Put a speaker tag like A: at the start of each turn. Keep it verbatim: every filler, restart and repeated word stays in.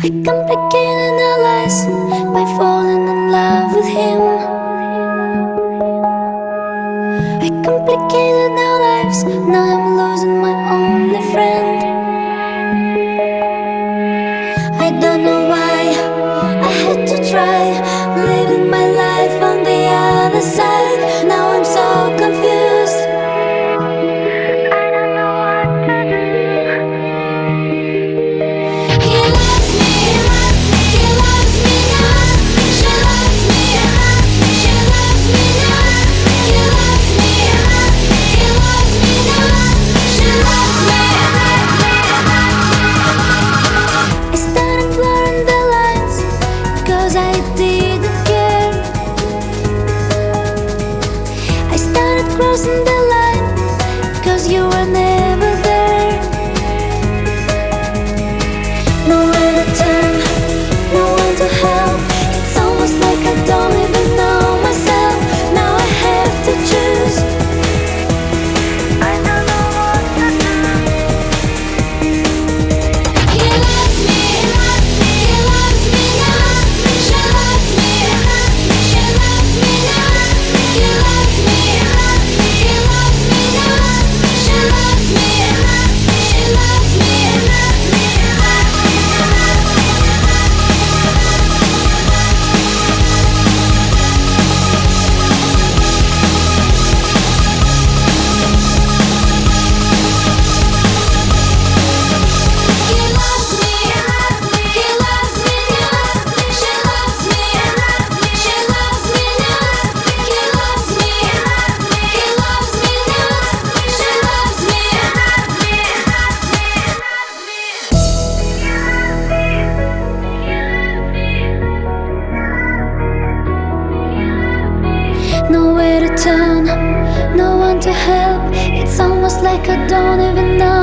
A: I complicate analyze by falling in love with him. I complicated our lives, now I'm losing my only friend. I don't know why I had to try living my life on the other side. Now I'm so confused. I don't know what to do. He loves me, he loves me not. She loves me, she loves me not. He loves me, he loves me not. She loves me. I started blurring the lines, cause I didn't care. I started crossing the line, cause you were never there. Nowhere to turn, no one to help. It's almost like I don't even know myself. Now I have to choose. I don't know what to do. He loves me, he loves me not. She loves me, she loves me not. He loves me, he loves me not. She loves me, she loves me. He loves me, he loves me not. She loves me, she loves me not. He loves me, he loves me not. She loves me. Nowhere to turn, no one to help. It's almost like I don't even know